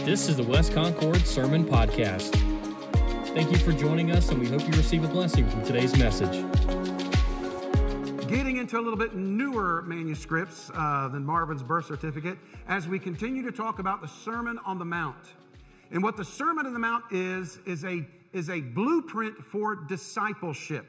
This is the West Concord Sermon Podcast. Thank you for joining us, and we hope you receive a blessing from today's message. Getting into a little bit newer manuscripts than Marvin's birth certificate as we continue to talk about the Sermon on the Mount. And what the Sermon on the Mount is a blueprint for discipleship.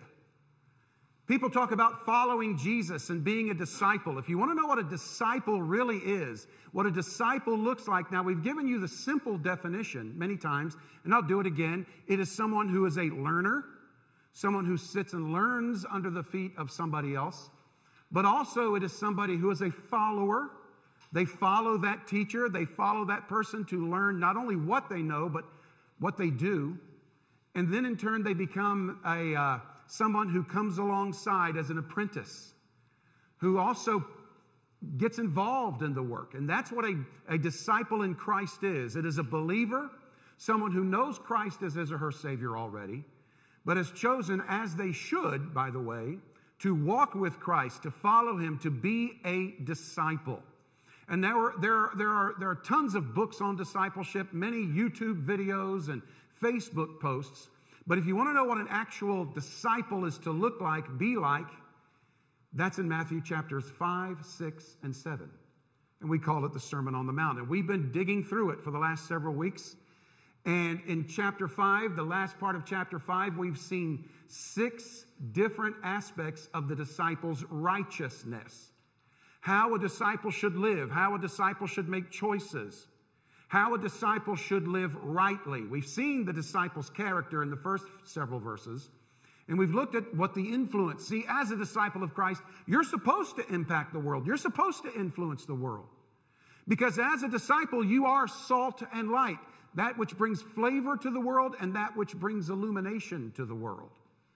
People talk about following Jesus and being a disciple. If you want to know what a disciple really is, what a disciple looks like, now we've given you the simple definition many times, and I'll do it again. It is someone who is a learner, someone who sits and learns under the feet of somebody else, but also it is somebody who is a follower. They follow that teacher, they follow that person to learn not only what they know, but what they do. And then in turn, they become someone who comes alongside as an apprentice, who also gets involved in the work. And that's what a disciple in Christ is. It is a believer, someone who knows Christ as his or her Savior already, but has chosen, as they should, by the way, to walk with Christ, to follow him, to be a disciple. And there are tons of books on discipleship, many YouTube videos and Facebook posts. But if you want to know what an actual disciple is to look like, be like, that's in Matthew chapters 5, 6, and 7. And we call it the Sermon on the Mount. And we've been digging through it for the last several weeks. And in chapter 5, the last part of chapter 5, we've seen 6 different aspects of the disciples' righteousness. How a disciple should live, how a disciple should make choices, how a disciple should live rightly. We've seen the disciples' character in the first several verses, and we've looked at what the influence. See, as a disciple of Christ, you're supposed to impact the world. You're supposed to influence the world. Because as a disciple, you are salt and light, that which brings flavor to the world and that which brings illumination to the world.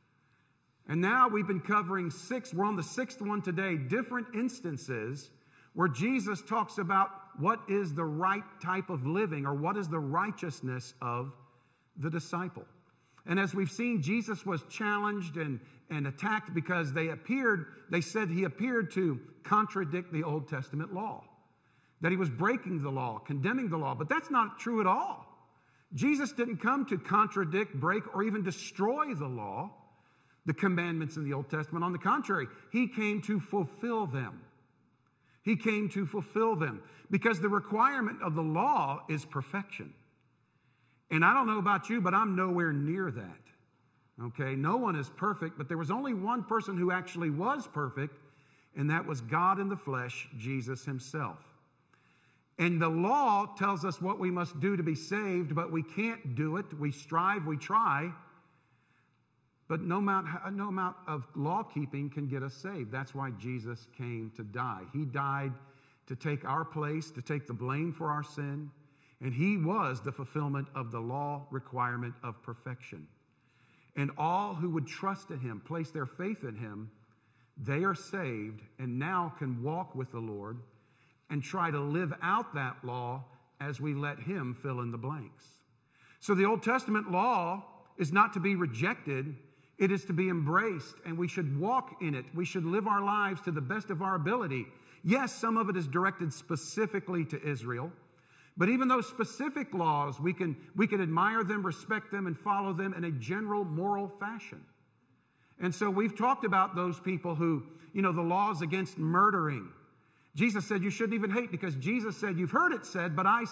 And now we've been covering 6, we're on the 6th one today, different instances where Jesus talks about what is the right type of living, or what is the righteousness of the disciple. And as we've seen, Jesus was challenged and attacked because they said he appeared to contradict the Old Testament law, that he was breaking the law, condemning the law. But that's not true at all. Jesus didn't come to contradict, break, or even destroy the law, the commandments in the Old Testament. On the contrary, he came to fulfill them. He came to fulfill them because the requirement of the law is perfection. And I don't know about you, but I'm nowhere near that. Okay, no one is perfect, but there was only one person who actually was perfect, and that was God in the flesh, Jesus himself. And the law tells us what we must do to be saved, but we can't do it. We strive, we try. But no amount of law keeping can get us saved. That's why Jesus came to die. He died to take our place, to take the blame for our sin. And he was the fulfillment of the law requirement of perfection. And all who would trust in him, place their faith in him, they are saved and now can walk with the Lord and try to live out that law as we let him fill in the blanks. So the Old Testament law is not to be rejected. It is to be embraced, and we should walk in it. We should live our lives to the best of our ability. Yes, some of it is directed specifically to Israel, but even those specific laws, we can admire them, respect them, and follow them in a general moral fashion. And so we've talked about those people who, the laws against murdering. Jesus said you shouldn't even hate, because Jesus said, you've heard it said, but I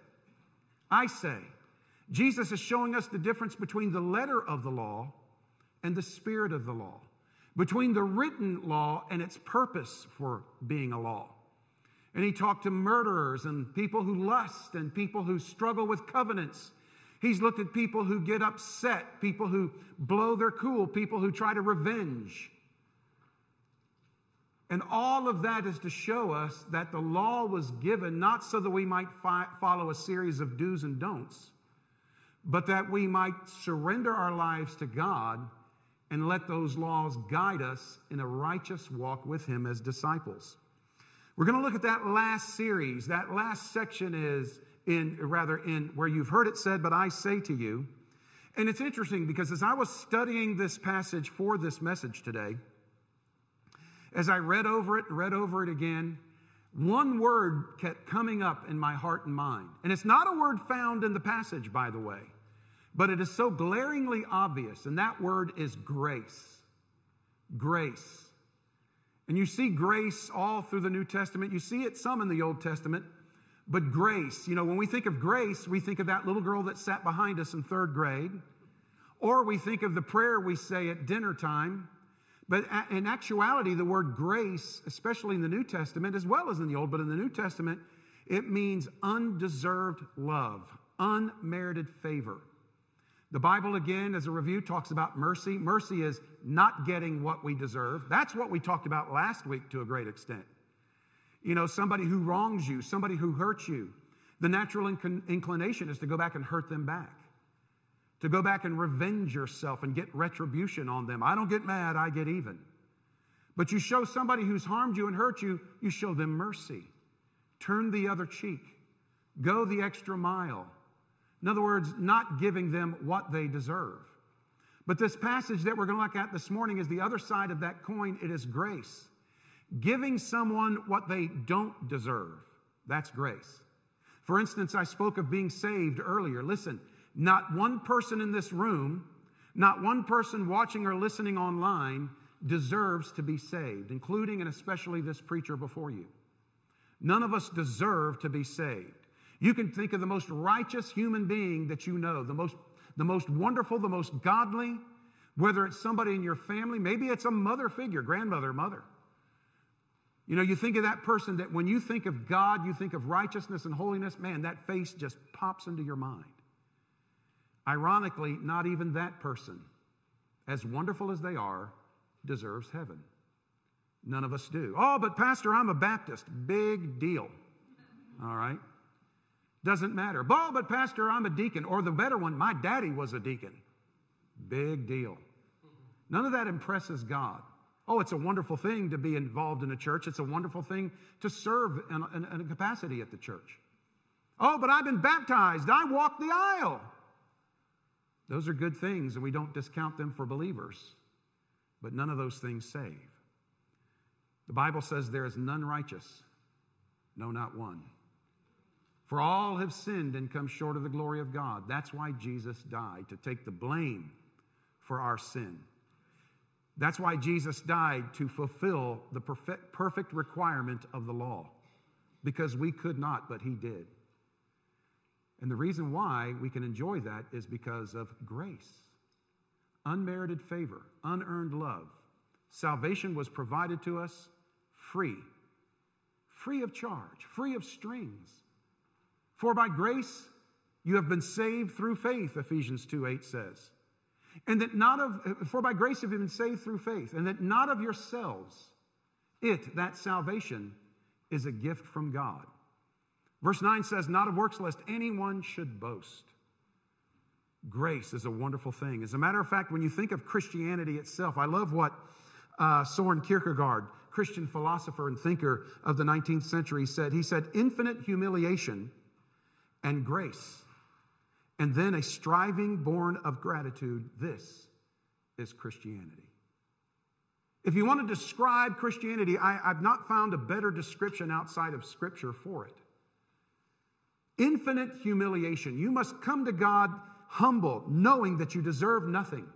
say. Jesus is showing us the difference between the letter of the law and the spirit of the law, between the written law and its purpose for being a law. And he talked to murderers and people who lust and people who struggle with covenants. He's looked at people who get upset, people who blow their cool, people who try to revenge. And all of that is to show us that the law was given not so that we might follow a series of do's and don'ts, but that we might surrender our lives to God and let those laws guide us in a righteous walk with him as disciples. We're going to look at that last series. That last section is in where you've heard it said, but I say to you. And it's interesting because as I was studying this passage for this message today, as I read over it again, one word kept coming up in my heart and mind. And it's not a word found in the passage, by the way, but it is so glaringly obvious, and that word is grace. Grace. And you see grace all through the New Testament. You see it some in the Old Testament. But grace, when we think of grace, we think of that little girl that sat behind us in third grade. Or we think of the prayer we say at dinner time. But in actuality, the word grace, especially in the New Testament, as well as in the Old, but in the New Testament, it means undeserved love, unmerited favor. The Bible, again, as a review, talks about mercy. Mercy is not getting what we deserve. That's what we talked about last week to a great extent. Somebody who wrongs you, somebody who hurts you, the natural inclination is to go back and hurt them back, to go back and revenge yourself and get retribution on them. I don't get mad, I get even. But you show somebody who's harmed you and hurt you, you show them mercy. Turn the other cheek. Go the extra mile. In other words, not giving them what they deserve. But this passage that we're going to look at this morning is the other side of that coin. It is grace. Giving someone what they don't deserve. That's grace. For instance, I spoke of being saved earlier. Listen, not one person in this room, not one person watching or listening online deserves to be saved, including and especially this preacher before you. None of us deserve to be saved. You can think of the most righteous human being that you know, the most wonderful, the most godly, whether it's somebody in your family, maybe it's a mother figure, grandmother, mother. You think of that person that when you think of God, you think of righteousness and holiness, man, that face just pops into your mind. Ironically, not even that person, as wonderful as they are, deserves heaven. None of us do. Oh, but Pastor, I'm a Baptist. Big deal. All right? Doesn't matter. Oh, but Pastor, I'm a deacon. Or the better one, my daddy was a deacon. Big deal. None of that impresses God. Oh, it's a wonderful thing to be involved in a church. It's a wonderful thing to serve in a capacity at the church. Oh, but I've been baptized. I walked the aisle. Those are good things, and we don't discount them for believers. But none of those things save. The Bible says there is none righteous. No, not one. For all have sinned and come short of the glory of God. That's why Jesus died, to take the blame for our sin. That's why Jesus died, to fulfill the perfect requirement of the law, because we could not, but he did. And the reason why we can enjoy that is because of grace, unmerited favor, unearned love. Salvation was provided to us free of charge, free of strings. For by grace you have been saved through faith, Ephesians 2:8 says. And that for by grace you have been saved through faith, and that not of yourselves. That salvation, is a gift from God. Verse 9 says, not of works, lest anyone should boast. Grace is a wonderful thing. As a matter of fact, when you think of Christianity itself, I love what Soren Kierkegaard, Christian philosopher and thinker of the 19th century, said. He said, infinite humiliation and grace, and then a striving born of gratitude. This is Christianity. If you want to describe Christianity, I've not found a better description outside of Scripture for it. Infinite humiliation. You must come to God humble, knowing that you deserve nothing,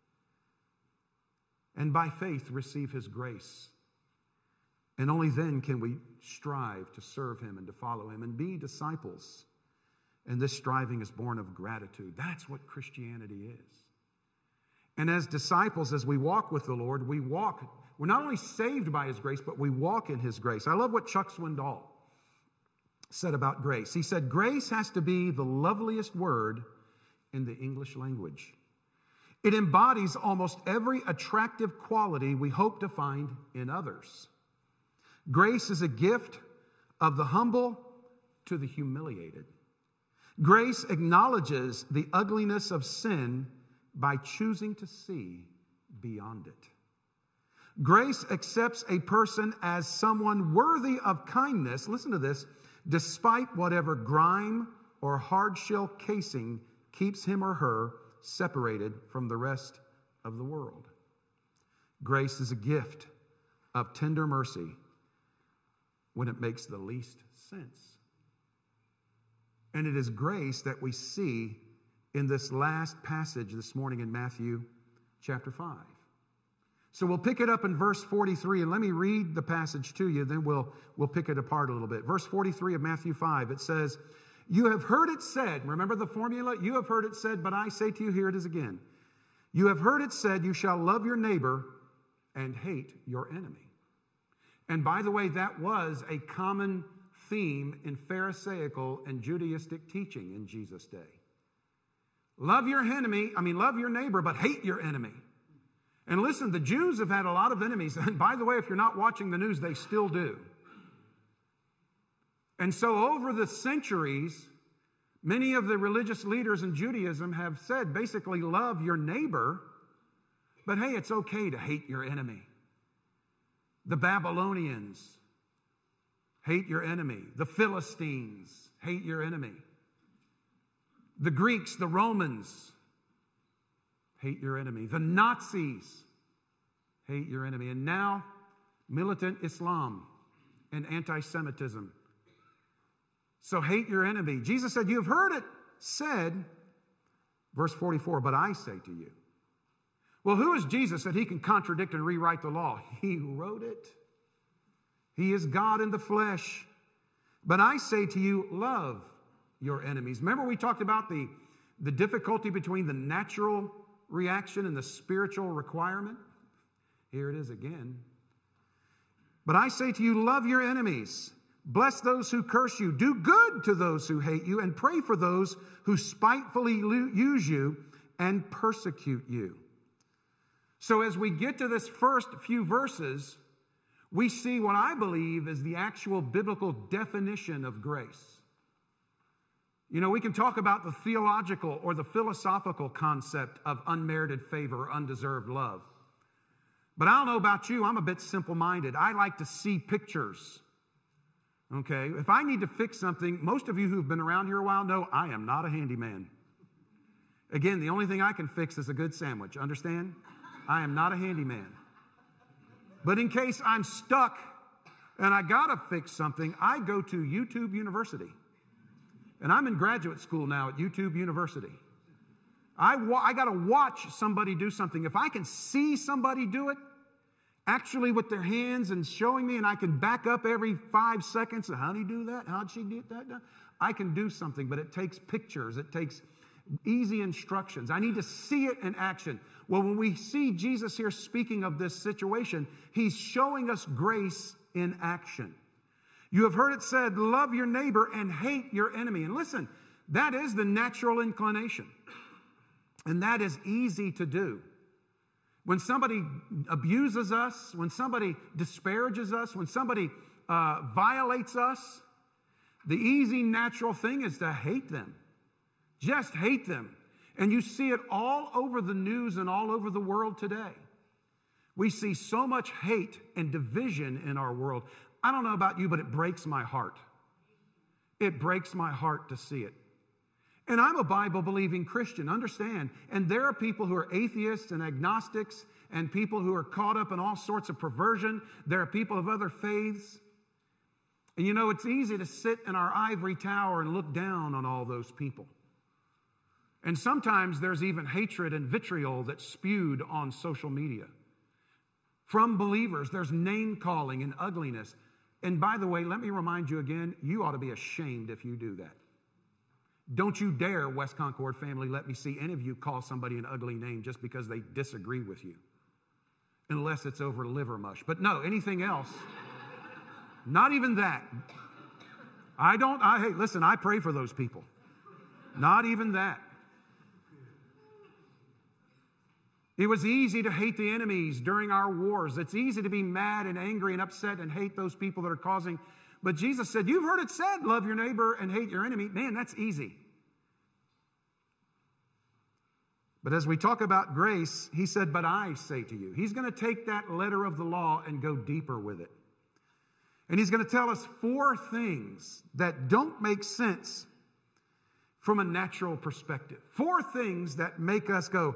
and by faith receive his grace. And only then can we strive to serve him and to follow him and be disciples. And this striving is born of gratitude. That's what Christianity is. And as disciples, as we walk with the Lord, we're not only saved by his grace, but we walk in his grace. I love what Chuck Swindoll said about grace. He said, grace has to be the loveliest word in the English language. It embodies almost every attractive quality we hope to find in others. Grace is a gift of the humble to the humiliated. Grace acknowledges the ugliness of sin by choosing to see beyond it. Grace accepts a person as someone worthy of kindness, listen to this, despite whatever grime or hard-shell casing keeps him or her separated from the rest of the world. Grace is a gift of tender mercy. when it makes the least sense. And it is grace that we see in this last passage this morning in Matthew chapter 5. So we'll pick it up in verse 43, and let me read the passage to you, then we'll pick it apart a little bit. Verse 43 of Matthew 5, it says, "You have heard it said," remember the formula? "You have heard it said, but I say to you," here it is again. "You have heard it said, you shall love your neighbor and hate your enemy." And by the way, that was a common theme in Pharisaical and Judaistic teaching in Jesus' day. Love your neighbor, but hate your enemy. And listen, the Jews have had a lot of enemies. And by the way, if you're not watching the news, they still do. And so over the centuries, many of the religious leaders in Judaism have said, basically, love your neighbor, but hey, it's okay to hate your enemy. The Babylonians, hate your enemy. The Philistines, hate your enemy. The Greeks, the Romans, hate your enemy. The Nazis, hate your enemy. And now, militant Islam and anti-Semitism. So hate your enemy. Jesus said, "You have heard it said," verse 44, "but I say to you." Well, who is Jesus that he can contradict and rewrite the law? He wrote it. He is God in the flesh. "But I say to you, love your enemies." Remember we talked about the difficulty between the natural reaction and the spiritual requirement? Here it is again. "But I say to you, love your enemies. Bless those who curse you. Do good to those who hate you, and pray for those who spitefully use you and persecute you." So as we get to this first few verses, we see what I believe is the actual biblical definition of grace. You know, we can talk about the theological or the philosophical concept of unmerited favor or undeserved love. But I don't know about you, I'm a bit simple-minded. I like to see pictures. Okay, if I need to fix something, most of you who've been around here a while know I am not a handyman. Again, the only thing I can fix is a good sandwich, understand? I am not a handyman. But in case I'm stuck and I gotta fix something, I go to YouTube University. And I'm in graduate school now at YouTube University. I gotta watch somebody do something. If I can see somebody do it, actually with their hands and showing me, and I can back up every 5 seconds, how do you do that? How'd she get that done? I can do something, but it takes pictures. It takes easy instructions. I need to see it in action. Well, when we see Jesus here speaking of this situation, he's showing us grace in action. "You have heard it said, love your neighbor and hate your enemy." And listen, that is the natural inclination. And that is easy to do. When somebody abuses us, when somebody disparages us, when somebody violates us, the easy, natural thing is to hate them. Just hate them. And you see it all over the news and all over the world today. We see so much hate and division in our world. I don't know about you, but it breaks my heart. It breaks my heart to see it. And I'm a Bible-believing Christian, understand. And there are people who are atheists and agnostics and people who are caught up in all sorts of perversion. There are people of other faiths. And you know, it's easy to sit in our ivory tower and look down on all those people. And sometimes there's even hatred and vitriol that's spewed on social media. From believers, there's name-calling and ugliness. And by the way, let me remind you again, you ought to be ashamed if you do that. Don't you dare, West Concord family, let me see any of you call somebody an ugly name just because they disagree with you. Unless it's over liver mush. But no, anything else, not even that. Hey, listen, I pray for those people. Not even that. It was easy to hate the enemies during our wars. It's easy to be mad and angry and upset and hate those people that are causing. But Jesus said, you've heard it said, love your neighbor and hate your enemy. Man, that's easy. But as we talk about grace, he said, but I say to you. He's going to take that letter of the law and go deeper with it. And he's going to tell us 4 things that don't make sense from a natural perspective. 4 things that make us go,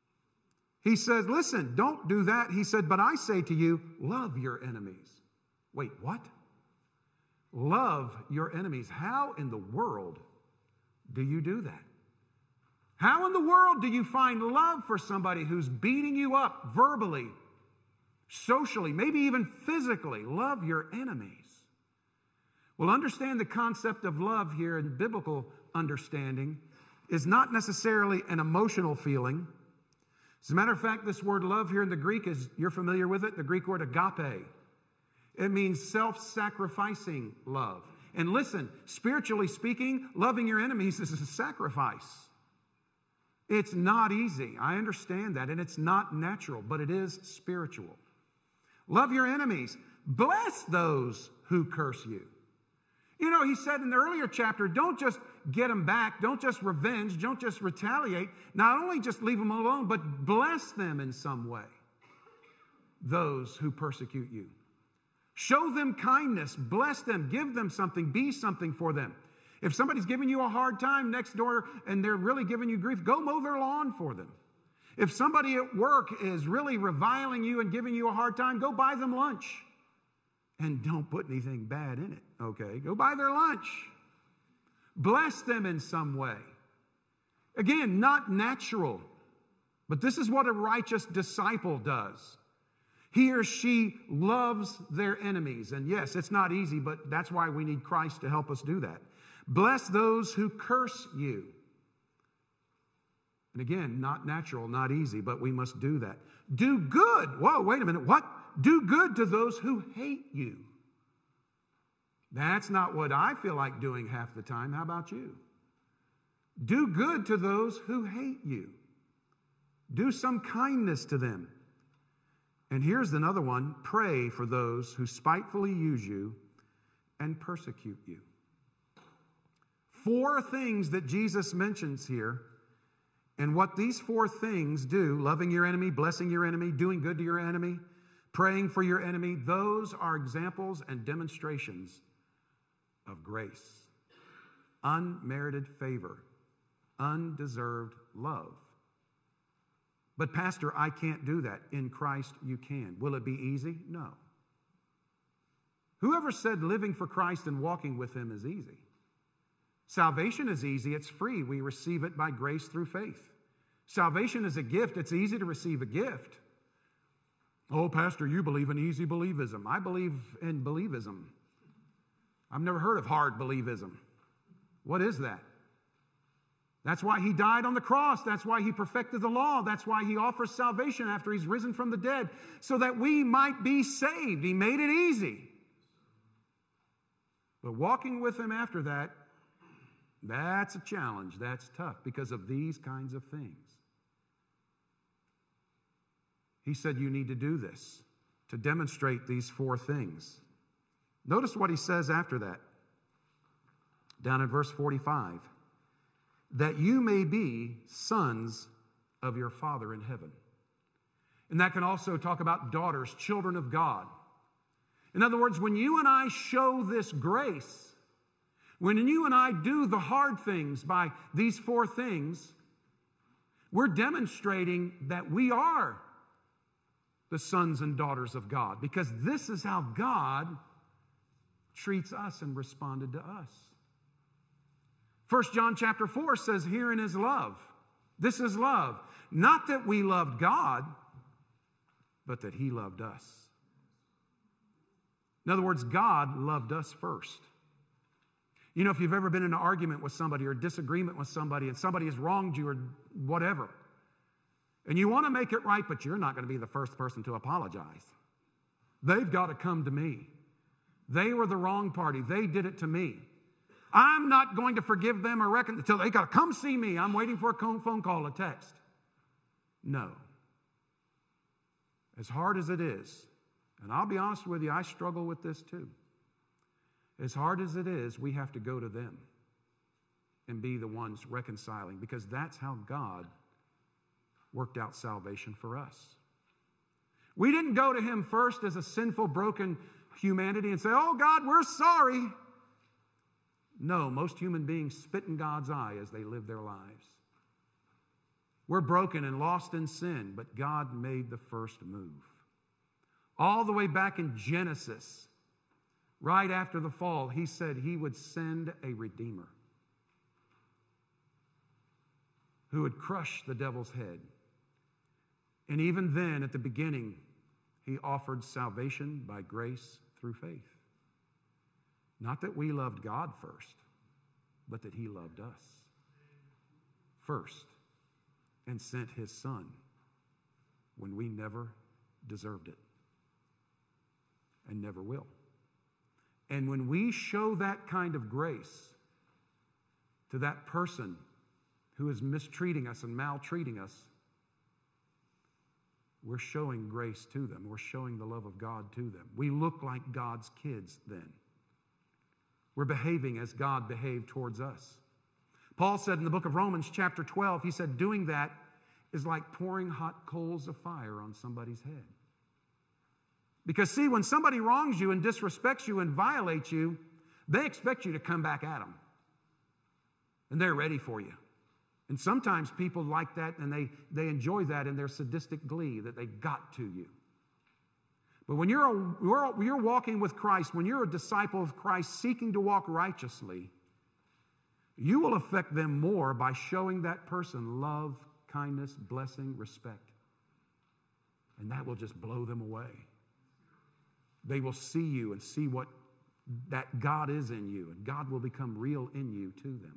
He says, listen, don't do that. He said, but I say to you, love your enemies. Wait, what? Love your enemies. How in the world do you do that? How in the world do you find love for somebody who's beating you up verbally, socially, maybe even physically? Love your enemies. Well, understand the concept of love here in biblical understanding is not necessarily an emotional feeling. As a matter of fact, this word love here in the Greek is, you're familiar with it, the Greek word agape. It means self-sacrificing love. And listen, spiritually speaking, loving your enemies is a sacrifice. It's not easy. I understand that. And it's not natural, but it is spiritual. Love your enemies. Bless those who curse you. You know, he said in the earlier chapter, don't just get them back. Don't just revenge. Don't just retaliate. Not only just leave them alone, but bless them in some way. Those who persecute you. Show them kindness. Bless them. Give them something. Be something for them. If somebody's giving you a hard time next door and they're really giving you grief, go mow their lawn for them. If somebody at work is really reviling you and giving you a hard time, go buy them lunch. And don't put anything bad in it, okay? Go buy their lunch. Bless them in some way. Again, not natural, but this is what a righteous disciple does. He or she loves their enemies. And yes, it's not easy, but that's why we need Christ to help us do that. Bless those who curse you. And again, not natural, not easy, but we must do that. Do good. Whoa, wait a minute. What? Do good to those who hate you. That's not what I feel like doing half the time. How about you? Do good to those who hate you. Do some kindness to them. And here's another one. Pray for those who spitefully use you and persecute you. 4 things that Jesus mentions here. And what these 4 things do, loving your enemy, blessing your enemy, doing good to your enemy, praying for your enemy, those are examples and demonstrations of grace. Unmerited favor. Undeserved love. But Pastor, I can't do that. In Christ you can. Will it be easy? No. Whoever said living for Christ and walking with Him is easy? Salvation is easy. It's free. We receive it by grace through faith. Salvation is a gift. It's easy to receive a gift. Oh, Pastor, you believe in easy believism. I believe in believism. I've never heard of hard believism. What is that? That's why He died on the cross. That's why He perfected the law. That's why He offers salvation after He's risen from the dead, so that we might be saved. He made it easy. But walking with Him after that, that's a challenge. That's tough because of these kinds of things. He said you need to do this to demonstrate these 4 things. Notice what He says after that. Down in verse 45. That you may be sons of your Father in heaven. And that can also talk about daughters, children of God. In other words, when you and I show this grace, when you and I do the hard things by these 4 things, we're demonstrating that we are the sons and daughters of God, because this is how God treats us and responded to us. 1 John chapter 4 says, herein is love. This is love. Not that we loved God, but that He loved us. In other words, God loved us first. You know, if you've ever been in an argument with somebody or disagreement with somebody and somebody has wronged you or whatever, and you want to make it right, but you're not going to be the first person to apologize. They've got to come to me. They were the wrong party. They did it to me. I'm not going to forgive them or reckon until they got to come see me. I'm waiting for a phone call, a text. No. As hard as it is, and I'll be honest with you, I struggle with this too. As hard as it is, we have to go to them and be the ones reconciling, because that's how God worked out salvation for us. We didn't go to Him first as a sinful, broken humanity and say, oh God, we're sorry. No, most human beings spit in God's eye as they live their lives. We're broken and lost in sin, but God made the first move. All the way back in Genesis, right after the fall, he said he would send a Redeemer who would crush the devil's head. And even then, at the beginning, he offered salvation by grace through faith. Not that we loved God first, but that he loved us first and sent his Son when we never deserved it and never will. And when we show that kind of grace to that person who is mistreating us and maltreating us, we're showing grace to them. We're showing the love of God to them. We look like God's kids then. We're behaving as God behaved towards us. Paul said in the book of Romans chapter 12, he said, doing that is like pouring hot coals of fire on somebody's head. Because see, when somebody wrongs you and disrespects you and violates you, they expect you to come back at them. And they're ready for you. And sometimes people like that, and they enjoy that in their sadistic glee, that they got to you. But when you're walking with Christ, when you're a disciple of Christ seeking to walk righteously, you will affect them more by showing that person love, kindness, blessing, respect. And that will just blow them away. They will see you and see what that God is in you, and God will become real in you to them.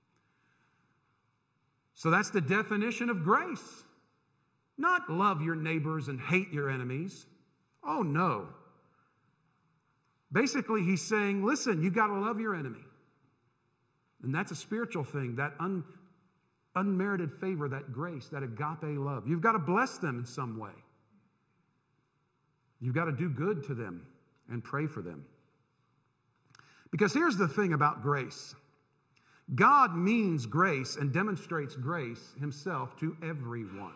So that's the definition of grace. Not love your neighbors and hate your enemies. Oh, no. Basically, he's saying, listen, you got to love your enemy. And that's a spiritual thing, that unmerited favor, that grace, that agape love. You've got to bless them in some way. You've got to do good to them and pray for them. Because here's the thing about grace. God means grace and demonstrates grace himself to everyone.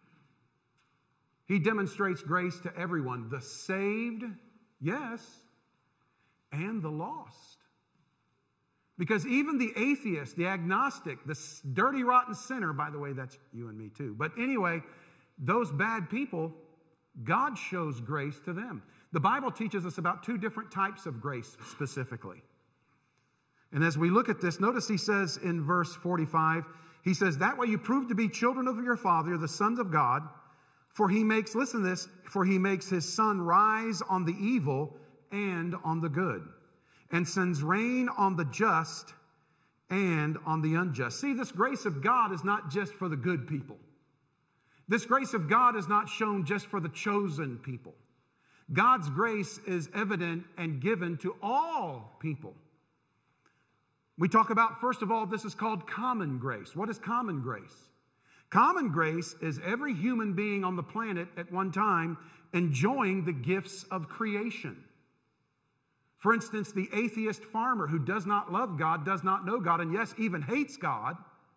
He demonstrates grace to everyone, the saved, yes, and the lost. Because even the atheist, the agnostic, the dirty, rotten sinner, by the way, that's you and me too. But anyway, those bad people, God shows grace to them. The Bible teaches us about two different types of grace specifically. And as we look at this, notice he says in verse 45, he says, that way you prove to be children of your Father, the sons of God, for he makes, listen to this, for he makes his sun rise on the evil and on the good, and sends rain on the just and on the unjust. See, this grace of God is not just for the good people. This grace of God is not shown just for the chosen people. God's grace is evident and given to all people. We talk about, first of all, this is called common grace. What is common grace? Common grace is every human being on the planet at one time enjoying the gifts of creation. For instance, the atheist farmer who does not love God, does not know God, and yes, even hates God,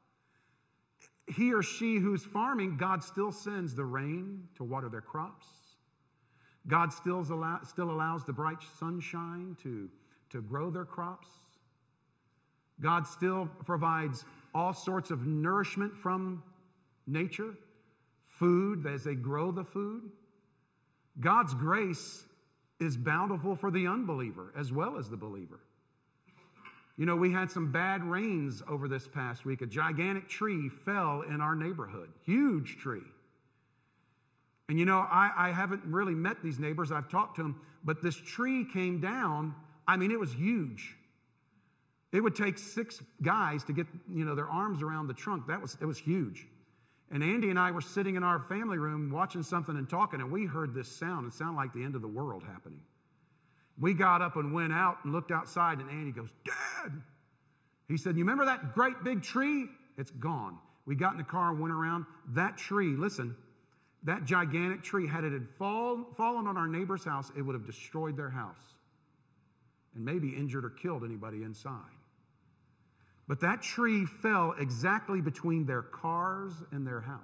he or she who's farming, God still sends the rain to water their crops. God still allows the bright sunshine to grow their crops. God still provides all sorts of nourishment from nature, food as they grow the food. God's grace is bountiful for the unbeliever as well as the believer. You know, we had some bad rains over this past week. A gigantic tree fell in our neighborhood, huge tree. And you know, I haven't really met these neighbors. I've talked to them, but this tree came down. I mean, it was huge. It would take 6 guys to get, their arms around the trunk. It was huge. And Andy and I were sitting in our family room watching something and talking, and we heard this sound. It sounded like the end of the world happening. We got up and went out and looked outside, and Andy goes, Dad! He said, you remember that great big tree? It's gone. We got in the car and went around. That tree, listen, that gigantic tree, had it fallen on our neighbor's house, it would have destroyed their house and maybe injured or killed anybody inside. But that tree fell exactly between their cars and their house.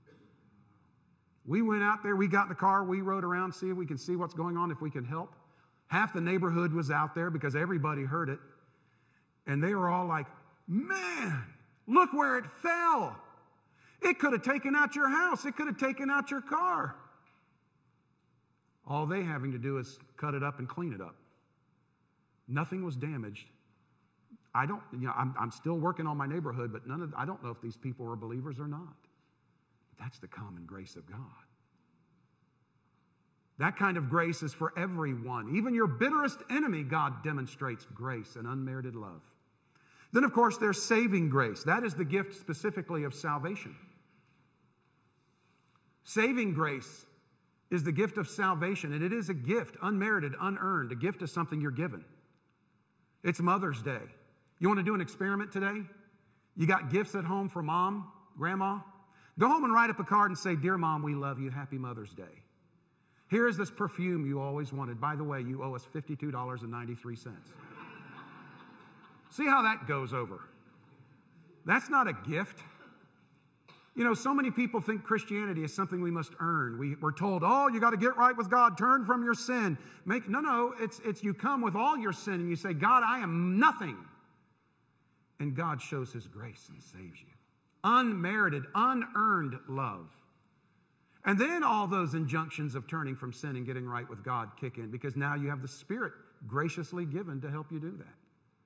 We went out there, we got in the car, we rode around, see if we can see what's going on, if we can help. Half the neighborhood was out there because everybody heard it. And they were all like, man, look where it fell. It could have taken out your house. It could have taken out your car. All they having to do is cut it up and clean it up. Nothing was damaged. I'm still working on my neighborhood, but I don't know if these people are believers or not. But that's the common grace of God. That kind of grace is for everyone. Even your bitterest enemy, God demonstrates grace and unmerited love. Then, of course, there's saving grace. That is the gift specifically of salvation. Saving grace is the gift of salvation, and it is a gift, unmerited, unearned. A gift is something you're given. It's Mother's Day. You want to do an experiment today? You got gifts at home for Mom, Grandma? Go home and write up a card and say, "Dear Mom, we love you. Happy Mother's Day. Here is this perfume you always wanted. By the way, you owe us $52.93. See how that goes over. That's not a gift. You know, so many people think Christianity is something we must earn. We're told, oh, you got to get right with God. Turn from your sin. No, it's you come with all your sin and you say, God, I am nothing. And God shows his grace and saves you. Unmerited, unearned love. And then all those injunctions of turning from sin and getting right with God kick in, because now you have the Spirit graciously given to help you do that.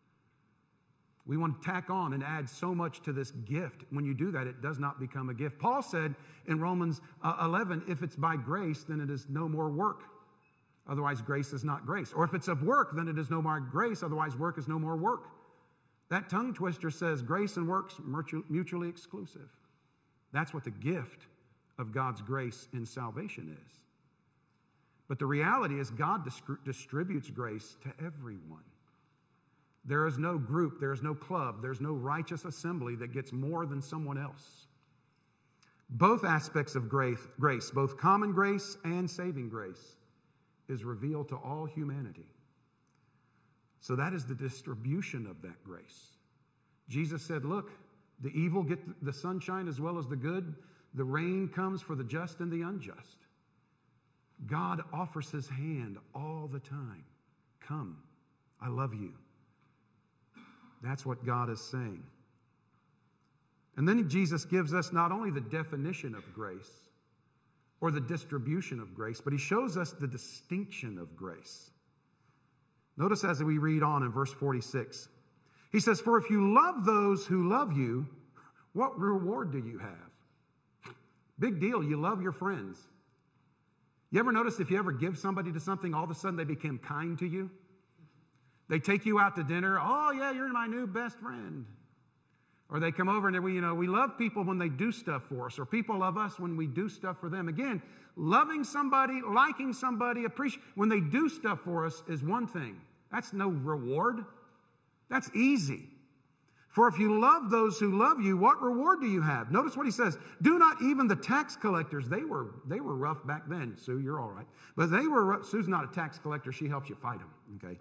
We want to tack on and add so much to this gift. When you do that, it does not become a gift. Paul said in Romans 11, if it's by grace, then it is no more work. Otherwise, grace is not grace. Or if it's of work, then it is no more grace. Otherwise, work is no more work. That tongue twister says grace and works mutually exclusive. That's what the gift of God's grace in salvation is. But the reality is God distributes grace to everyone. There is no group, there is no club, there's no righteous assembly that gets more than someone else. Both aspects of grace, both common grace and saving grace, is revealed to all humanity. So that is the distribution of that grace. Jesus said, look, the evil get the sunshine as well as the good. The rain comes for the just and the unjust. God offers his hand all the time. Come, I love you. That's what God is saying. And then Jesus gives us not only the definition of grace or the distribution of grace, but he shows us the distinction of grace. Notice as we read on in verse 46, he says, for if you love those who love you, what reward do you have? Big deal, you love your friends. You ever notice if you ever give somebody to something, all of a sudden they become kind to you? They take you out to dinner. Oh, yeah, you're my new best friend. Or they come over and we love people when they do stuff for us, or people love us when we do stuff for them. Again, loving somebody, liking somebody, when they do stuff for us is one thing. That's no reward. That's easy. For if you love those who love you, what reward do you have? Notice what he says. Do not even the tax collectors. They were rough back then. Sue, you're all right. But they were rough. Sue's not a tax collector. She helps you fight them. Okay.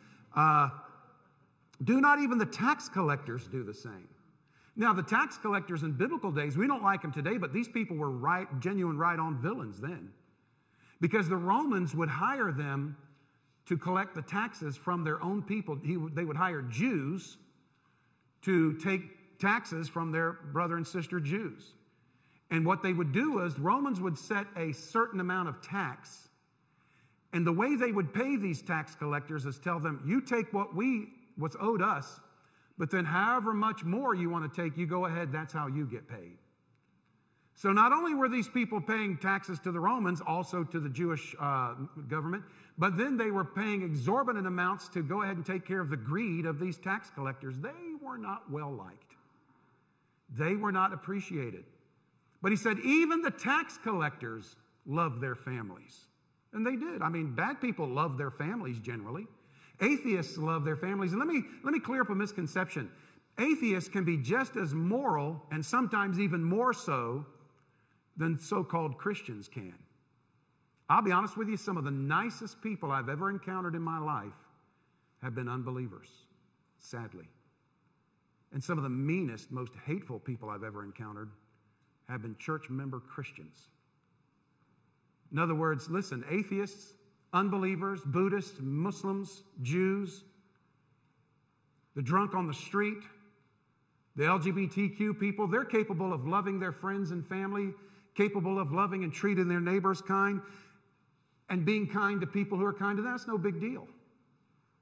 Do not even the tax collectors do the same. Now, the tax collectors in biblical days, we don't like them today, but these people were genuine right-on villains then. Because the Romans would hire them to collect the taxes from their own people. They would hire Jews to take taxes from their brother and sister Jews. And what they would do is Romans would set a certain amount of tax. And the way they would pay these tax collectors is tell them, you take what's owed us, but then however much more you want to take, you go ahead, that's how you get paid. So not only were these people paying taxes to the Romans, also to the Jewish government, but then they were paying exorbitant amounts to go ahead and take care of the greed of these tax collectors. They were not well liked. They were not appreciated. But he said, even the tax collectors loved their families. And they did. I mean, bad people love their families generally. Atheists love their families. And let me clear up a misconception. Atheists can be just as moral and sometimes even more so than so-called Christians can. I'll be honest with you, some of the nicest people I've ever encountered in my life have been unbelievers, sadly. And some of the meanest, most hateful people I've ever encountered have been church member Christians. In other words, listen, atheists, unbelievers, Buddhists, Muslims, Jews, the drunk on the street, the LGBTQ people, they're capable of loving their friends and family, capable of loving and treating their neighbors kind, and being kind to people who are kind to them. That's no big deal.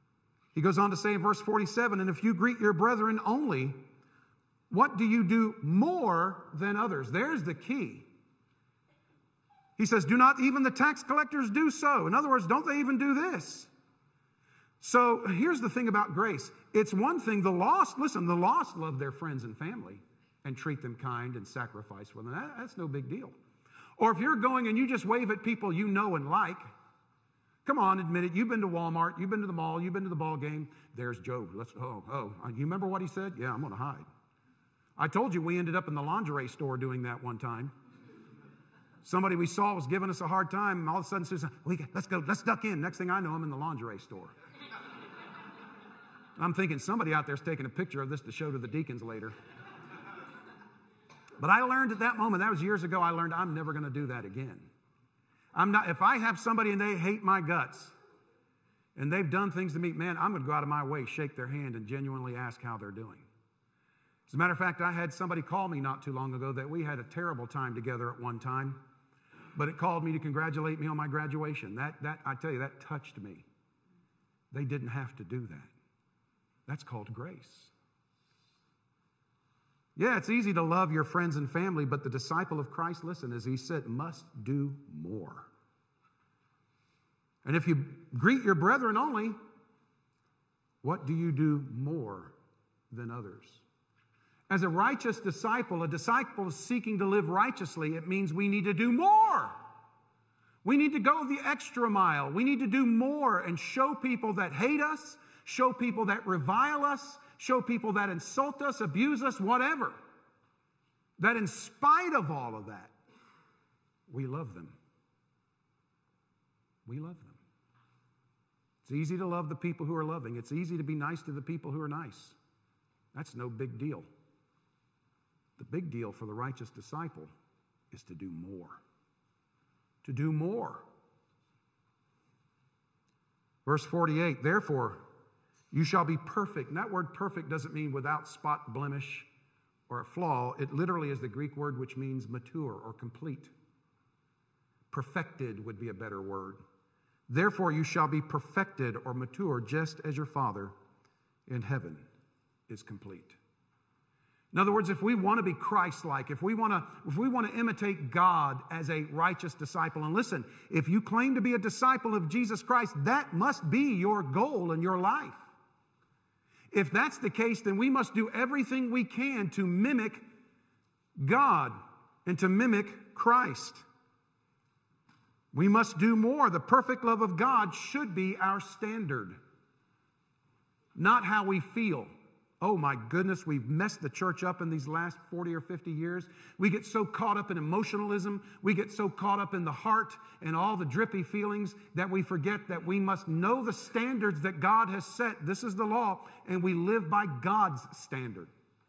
He goes on to say in verse 47, and if you greet your brethren only, what do you do more than others? There's the key. He says, do not even the tax collectors do so? In other words, don't they even do this? So here's the thing about grace. It's one thing, the lost love their friends and family and treat them kind and sacrifice for them. That's no big deal. Or if you're going and you just wave at people you know and like, come on, admit it. You've been to Walmart, you've been to the mall, you've been to the ball game. There's Joe. You remember what he said? Yeah, I'm going to hide. I told you we ended up in the lingerie store doing that one time. Somebody we saw was giving us a hard time, and all of a sudden says, let's duck in. Next thing I know, I'm in the lingerie store. I'm thinking somebody out there's taking a picture of this to show to the deacons later. But I learned at that moment, that was years ago, I learned I'm never going to do that again. If I have somebody and they hate my guts, and they've done things to me, man, I'm going to go out of my way, shake their hand, and genuinely ask how they're doing. As a matter of fact, I had somebody call me not too long ago that we had a terrible time together at one time, but it called me to congratulate me on my graduation. That I tell you, that touched me. They didn't have to do that. That's called grace. Yeah, it's easy to love your friends and family, but the disciple of Christ, listen, as he said, must do more. And if you greet your brethren only, what do you do more than others? As a righteous disciple, a disciple is seeking to live righteously. It means we need to do more. We need to go the extra mile. We need to do more and show people that hate us, show people that revile us, show people that insult us, abuse us, whatever. That in spite of all of that, we love them. We love them. It's easy to love the people who are loving. It's easy to be nice to the people who are nice. That's no big deal. The big deal for the righteous disciple is to do more. To do more. Verse 48, therefore, you shall be perfect. And that word perfect doesn't mean without spot, blemish, or a flaw. It literally is the Greek word which means mature or complete. Perfected would be a better word. Therefore, you shall be perfected or mature just as your Father in heaven is complete. In other words, if we want to be Christ-like, if we want to imitate God as a righteous disciple, and listen, if you claim to be a disciple of Jesus Christ, that must be your goal in your life. If that's the case, then we must do everything we can to mimic God and to mimic Christ. We must do more. The perfect love of God should be our standard, not how we feel. Oh my goodness, we've messed the church up in these last 40 or 50 years. We get so caught up in emotionalism. We get so caught up in the heart and all the drippy feelings that we forget that we must know the standards that God has set. This is the law, and we live by God's standard.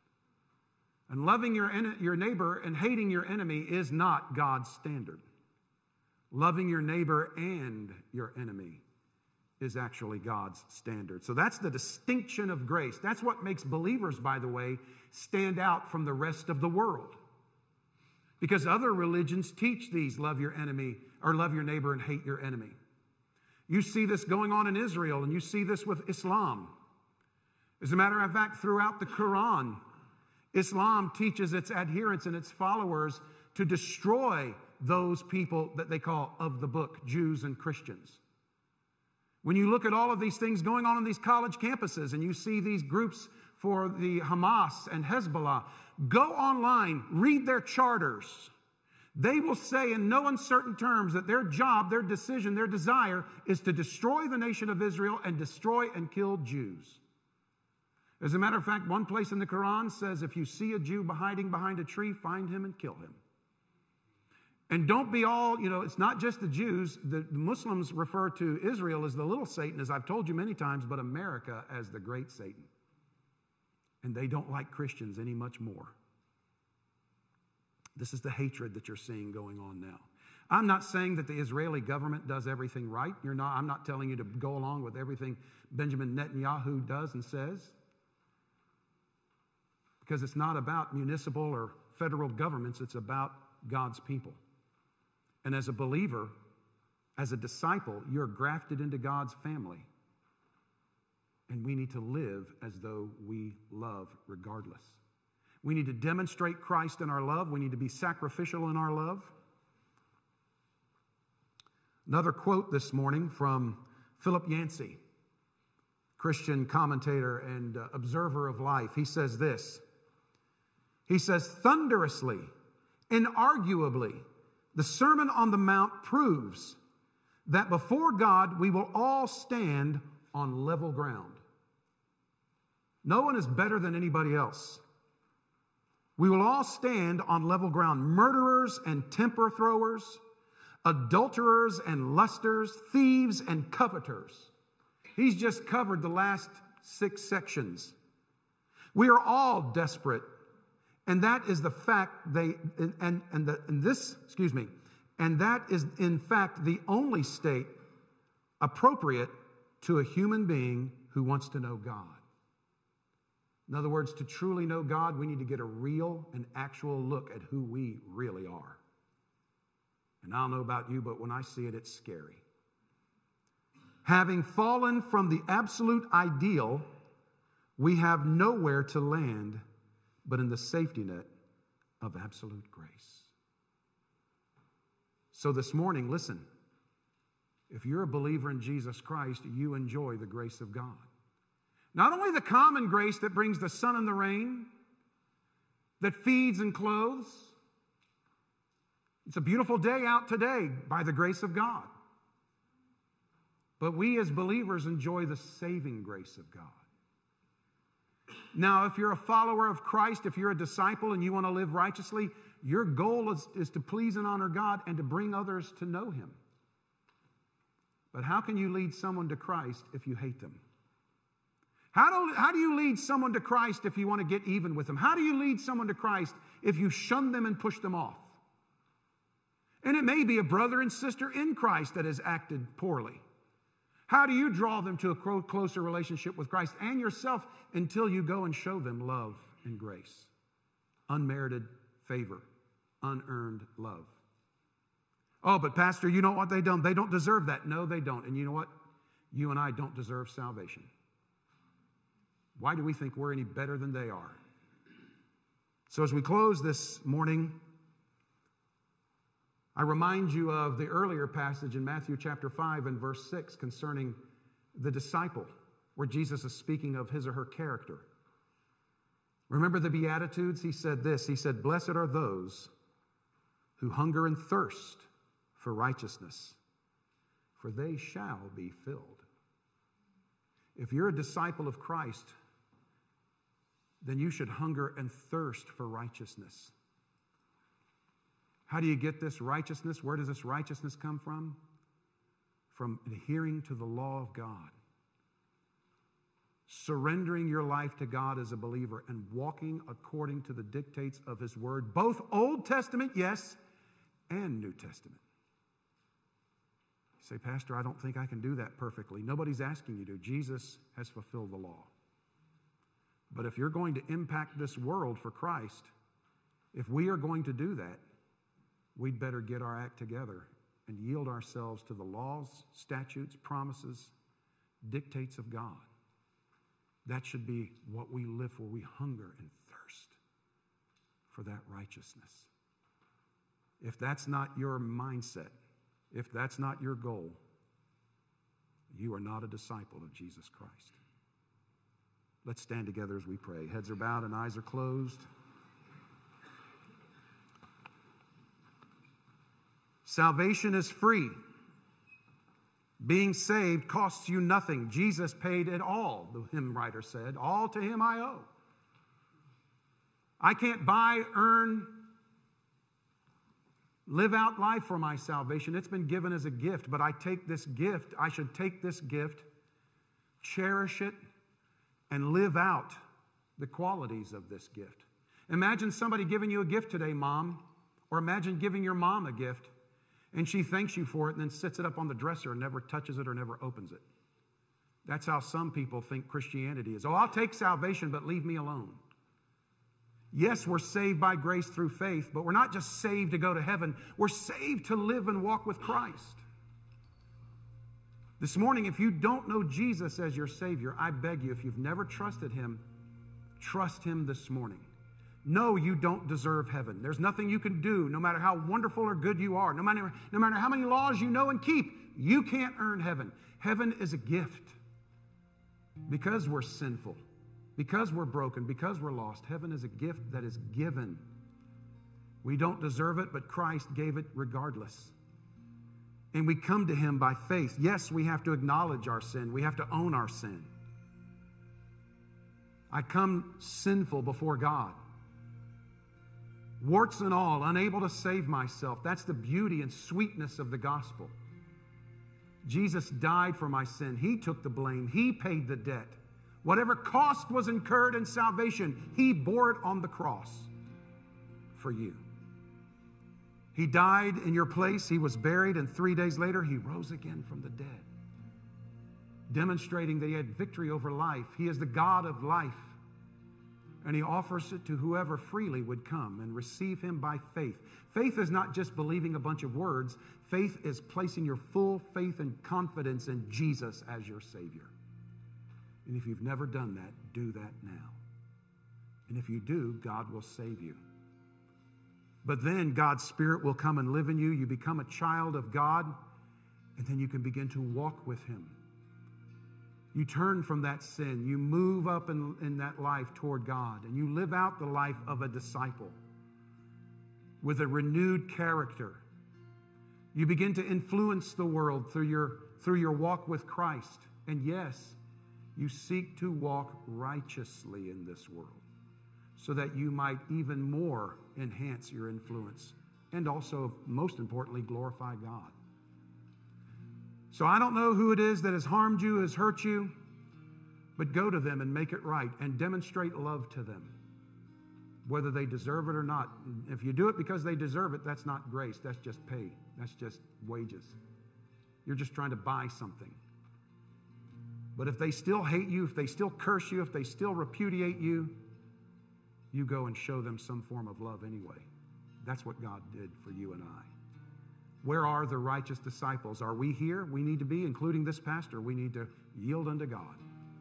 And loving your neighbor and hating your enemy is not God's standard. Loving your neighbor and your enemy is actually God's standard. So that's the distinction of grace. That's what makes believers, by the way, stand out from the rest of the world. Because other religions teach these, love your enemy, or love your neighbor and hate your enemy. You see this going on in Israel, and you see this with Islam. As a matter of fact, throughout the Quran, Islam teaches its adherents and its followers to destroy those people that they call of the book, Jews and Christians. When you look at all of these things going on in these college campuses and you see these groups for the Hamas and Hezbollah, go online, read their charters. They will say in no uncertain terms that their job, their decision, their desire is to destroy the nation of Israel and destroy and kill Jews. As a matter of fact, one place in the Quran says, if you see a Jew hiding behind a tree, find him and kill him. And don't be all, it's not just the Jews. The Muslims refer to Israel as the little Satan, as I've told you many times, but America as the great Satan. And they don't like Christians any much more. This is the hatred that you're seeing going on now. I'm not saying that the Israeli government does everything right. I'm not telling you to go along with everything Benjamin Netanyahu does and says. Because it's not about municipal or federal governments, it's about God's people. And as a believer, as a disciple, you're grafted into God's family. And we need to live as though we love regardless. We need to demonstrate Christ in our love. We need to be sacrificial in our love. Another quote this morning from Philip Yancey, Christian commentator and observer of life. He says this. He says, thunderously, inarguably, the Sermon on the Mount proves that before God we will all stand on level ground. No one is better than anybody else. We will all stand on level ground. Murderers and temper throwers, adulterers and lusters, thieves and coveters. He's just covered the last 6 sections. We are all desperate, and that is the fact. And that is in fact the only state appropriate to a human being who wants to know God. In other words, to truly know God, we need to get a real and actual look at who we really are. And I don't know about you, but when I see it, it's scary. Having fallen from the absolute ideal, we have nowhere to land but in the safety net of absolute grace. So this morning, listen, if you're a believer in Jesus Christ, you enjoy the grace of God. Not only the common grace that brings the sun and the rain, that feeds and clothes. It's a beautiful day out today by the grace of God. But we as believers enjoy the saving grace of God. Now, if you're a follower of Christ, if you're a disciple and you want to live righteously, your goal is to please and honor God and to bring others to know Him. But how can you lead someone to Christ if you hate them? How do you lead someone to Christ if you want to get even with them? How do you lead someone to Christ if you shun them and push them off? And it may be a brother and sister in Christ that has acted poorly. How do you draw them to a closer relationship with Christ and yourself until you go and show them love and grace? Unmerited favor, unearned love. Oh, but Pastor, you know what they don't? They don't deserve that. No, they don't. And you know what? You and I don't deserve salvation. Why do we think we're any better than they are? So as we close this morning, I remind you of the earlier passage in Matthew chapter 5 and verse 6 concerning the disciple, where Jesus is speaking of his or her character. Remember the Beatitudes? He said this. He said, "Blessed are those who hunger and thirst for righteousness, for they shall be filled." If you're a disciple of Christ, then you should hunger and thirst for righteousness. How do you get this righteousness? Where does this righteousness come from? From adhering to the law of God. Surrendering your life to God as a believer and walking according to the dictates of His Word, both Old Testament, yes, and New Testament. You say, Pastor, I don't think I can do that perfectly. Nobody's asking you to. Jesus has fulfilled the law. But if you're going to impact this world for Christ, if we are going to do that, we'd better get our act together and yield ourselves to the laws, statutes, promises, dictates of God. That should be what we live for. We hunger and thirst for that righteousness. If that's not your mindset, if that's not your goal, you are not a disciple of Jesus Christ. Let's stand together as we pray. Heads are bowed and eyes are closed. Salvation is free. Being saved costs you nothing. Jesus paid it all, the hymn writer said. All to Him I owe. I can't buy, earn, live out life for my salvation. It's been given as a gift, but I take this gift. I should take this gift, cherish it, and live out the qualities of this gift. Imagine somebody giving you a gift today, Mom, or imagine giving your mom a gift, and she thanks you for it and then sits it up on the dresser and never touches it or never opens it. That's how some people think Christianity is. Oh, I'll take salvation, but leave me alone. Yes, we're saved by grace through faith, but we're not just saved to go to heaven. We're saved to live and walk with Christ. This morning, if you don't know Jesus as your Savior, I beg you, if you've never trusted Him, trust Him this morning. No, you don't deserve heaven. There's nothing you can do, no matter how wonderful or good you are, no matter how many laws you know and keep, you can't earn heaven. Heaven is a gift. Because we're sinful, because we're broken, because we're lost, heaven is a gift that is given. We don't deserve it, but Christ gave it regardless. And we come to Him by faith. Yes, we have to acknowledge our sin. We have to own our sin. I come sinful before God. Warts and all, unable to save myself. That's the beauty and sweetness of the gospel. Jesus died for my sin. He took the blame. He paid the debt. Whatever cost was incurred in salvation, He bore it on the cross for you. He died in your place. He was buried, and 3 days later, He rose again from the dead, demonstrating that He had victory over life. He is the God of life, and He offers it to whoever freely would come and receive Him by faith. Faith is not just believing a bunch of words. Faith is placing your full faith and confidence in Jesus as your Savior. And if you've never done that, do that now. And if you do, God will save you. But then God's Spirit will come and live in you. You become a child of God, and then you can begin to walk with Him. You turn from that sin. You move up in that life toward God, and you live out the life of a disciple with a renewed character. You begin to influence the world through your walk with Christ. And yes, you seek to walk righteously in this world so that you might even more enhance your influence and also, most importantly, glorify God. So I don't know who it is that has harmed you, has hurt you, but go to them and make it right and demonstrate love to them, whether they deserve it or not. If you do it because they deserve it, that's not grace. That's just pay. That's just wages. You're just trying to buy something. But if they still hate you, if they still curse you, if they still repudiate you, you go and show them some form of love anyway. That's what God did for you and I. Where are the righteous disciples? Are we here? We need to be, including this pastor. We need to yield unto God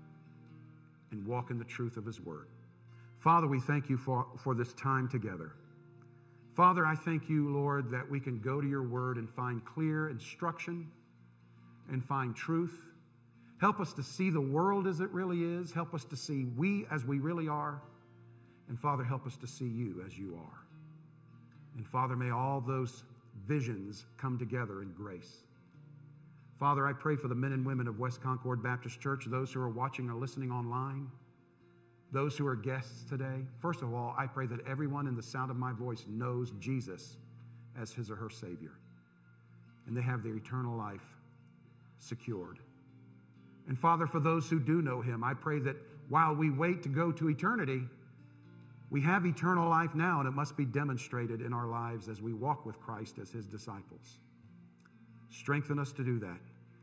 and walk in the truth of His word. Father, we thank you for this time together. Father, I thank you, Lord, that we can go to your word and find clear instruction and find truth. Help us to see the world as it really is. Help us to see we as we really are. And Father, help us to see you as you are. And Father, may all those visions come together in grace. Father, I pray for the men and women of West Concord Baptist Church, those who are watching or listening online, those who are guests today. First of all, I pray that everyone in the sound of my voice knows Jesus as his or her Savior, and they have their eternal life secured. And Father, for those who do know Him, I pray that while we wait to go to eternity, we have eternal life now, and it must be demonstrated in our lives as we walk with Christ as His disciples. Strengthen us to do that.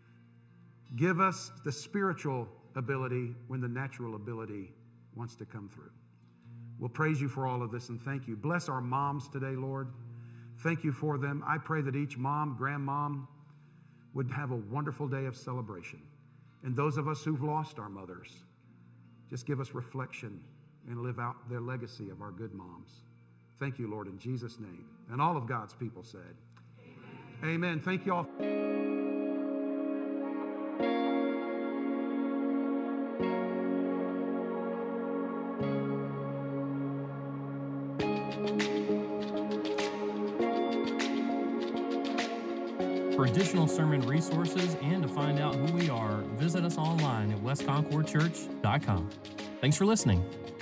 Give us the spiritual ability when the natural ability wants to come through. We'll praise you for all of this and thank you. Bless our moms today, Lord. Thank you for them. I pray that each mom, grandmom would have a wonderful day of celebration. And those of us who've lost our mothers, just give us reflection and live out their legacy of our good moms. Thank you, Lord, in Jesus' name. And all of God's people said, Amen. Amen. Thank you all. For additional sermon resources and to find out who we are, visit us online at westconcordchurch.com. Thanks for listening.